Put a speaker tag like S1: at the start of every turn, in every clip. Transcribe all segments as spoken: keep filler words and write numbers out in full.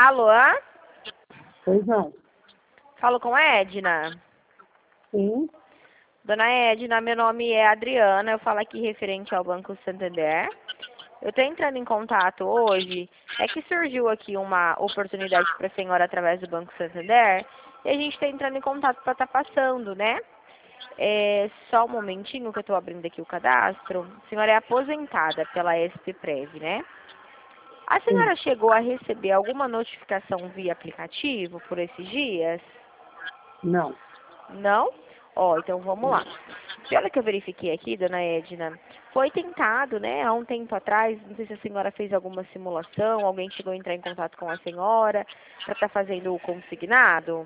S1: Alô?
S2: Pois não.
S1: Falo com a Edna.
S2: Sim.
S1: Dona Edna, meu nome é Adriana, eu falo aqui referente ao Banco Santander. Eu estou entrando em contato hoje, é que surgiu aqui uma oportunidade para a senhora através do Banco Santander, e a gente está entrando em contato para estar passando, né? É, só um momentinho que eu estou abrindo aqui o cadastro. A senhora é aposentada pela S P Prev, né? A senhora
S2: Sim.
S1: chegou a receber alguma notificação via aplicativo por esses dias?
S2: Não.
S1: Não? Ó, então vamos lá. Pelo que eu verifiquei aqui, dona Edna, foi tentado, né, há um tempo atrás, não sei se a senhora fez alguma simulação, alguém chegou a entrar em contato com a senhora para estar fazendo o consignado?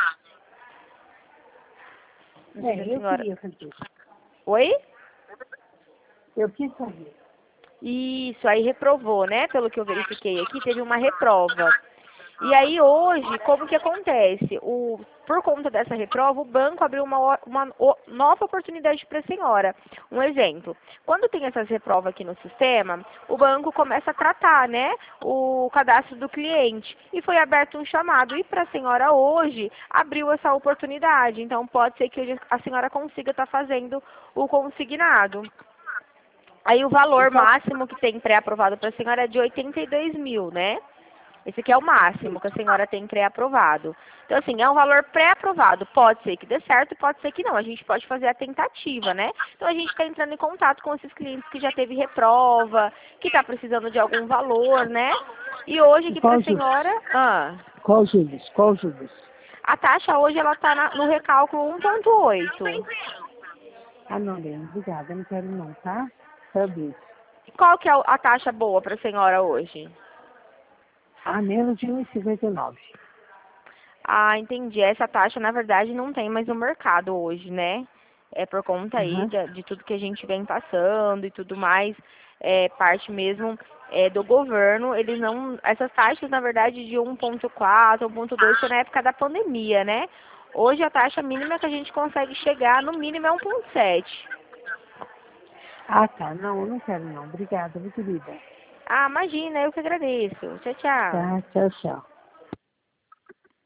S1: Não sei se a
S2: É, eu
S1: senhora...
S2: queria fazer.
S1: Oi?
S2: Eu quis fazer.
S1: Isso, aí reprovou, né? Pelo que eu verifiquei aqui, teve uma reprova. E aí hoje, como que acontece? O, por conta dessa reprova, o banco abriu uma, uma o- nova oportunidade para a senhora. Um exemplo, quando tem essas reprovas aqui no sistema, o banco começa a tratar, né, o cadastro do cliente. E foi aberto um chamado. E para a senhora hoje, abriu essa oportunidade. Então pode ser que hoje a senhora consiga estar fazendo o consignado. Aí o
S2: E
S1: valor
S2: qual...
S1: máximo que tem pré-aprovado para a senhora é de oitenta e dois mil, né? Esse aqui é o máximo que a senhora tem pré-aprovado. Então, assim, é um valor pré-aprovado. Pode ser que dê certo, pode ser que não. A gente pode fazer a tentativa, né? Então, a gente está entrando em contato com esses clientes que já teve reprova, que está precisando de algum valor, né? E hoje
S2: E
S1: aqui para
S2: qual
S1: a
S2: juros?
S1: senhora, ah,
S2: Qual juros? Qual juros?
S1: a taxa hoje ela está no recálculo um ponto oito.
S2: Ah, não, Lene. Obrigada. Eu não quero não, tá? Sabe?
S1: Qual que é a taxa boa para a senhora hoje?
S2: Ah, menos de um e cinquenta e nove.
S1: Ah, entendi. Essa taxa, na verdade, não tem mais no mercado hoje, né? É por conta aí
S2: Aham.
S1: da- de, tudo que a gente vem passando e tudo mais, é parte mesmo é, do governo. Eles não, essas taxas, na verdade, de um ponto quatro, um ponto dois foi na época da pandemia, né? Hoje a taxa mínima que a gente consegue chegar, no mínimo, é um ponto sete.
S2: Ah, tá. Não, eu não quero não. Obrigada, minha querida.
S1: Ah, imagina, eu que agradeço. Tchau, tchau.
S2: Tá, tchau, tchau.